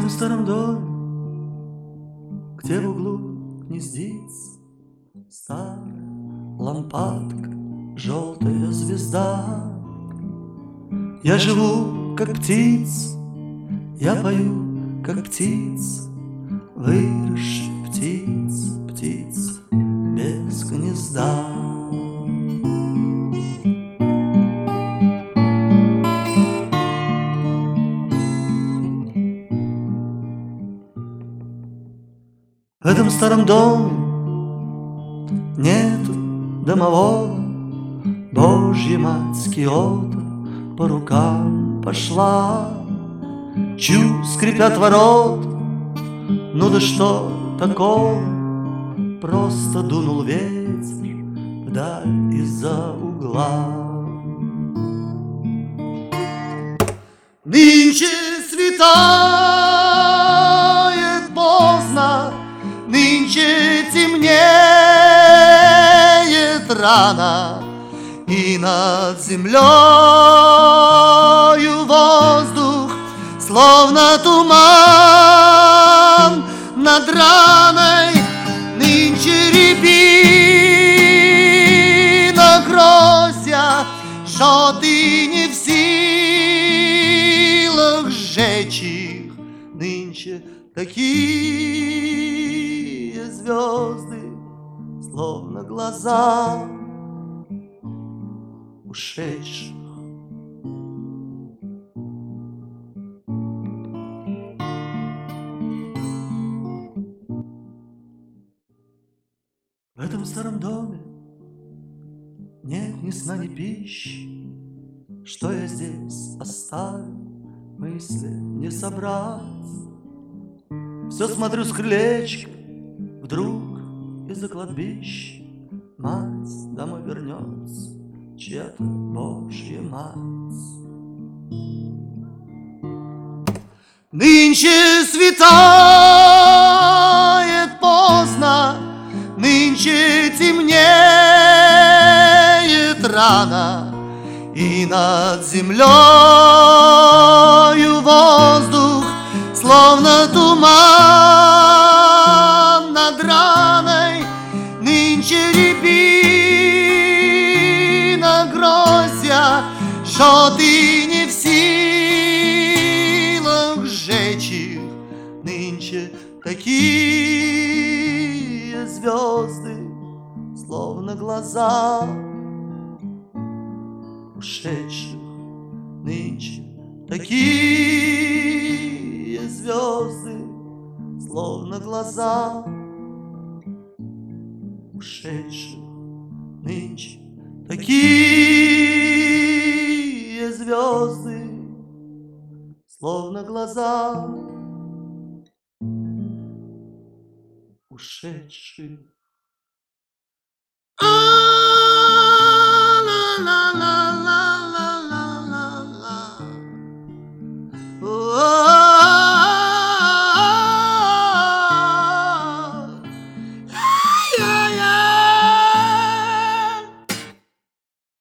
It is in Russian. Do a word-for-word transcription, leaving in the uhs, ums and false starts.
этом старом доме, где в углу гнездится старая лампадка, желтая звезда, я живу, как птица, я пою, как птица, выросшая птица, птица без гнезда. В этом старом доме нету домового, Божья мать с Киото по рукам пошла. Чу, скрипят ворот, ну да что такого, просто дунул ветер вдаль из-за угла. Нынче светает поздно, нынче темнеет рано, и над землею воздух словно туман над раной. Нынче рябина грозя, что ты не в силах сжечь их. Нынче такие звезды, словно глаза ушедших. В этом старом доме нет ни сна, ни пищи. Что я здесь оставил, мысли не собрать. Все смотрю с крылечка, вдруг из-за кладбища мать домой вернется, чья-то Божья мать. Нынче светает поздно, нынче темнеет рано, и над землею воздух словно туман над раной. Нынче рябина грозя, что ты не в силах сжечь их. Нынче такие звезды, словно глаза ушедших. Нынче такие звезды, словно глаза ушедших. Нынче такие звезды, словно глаза ушедших. А, ла, ла, ла, ла.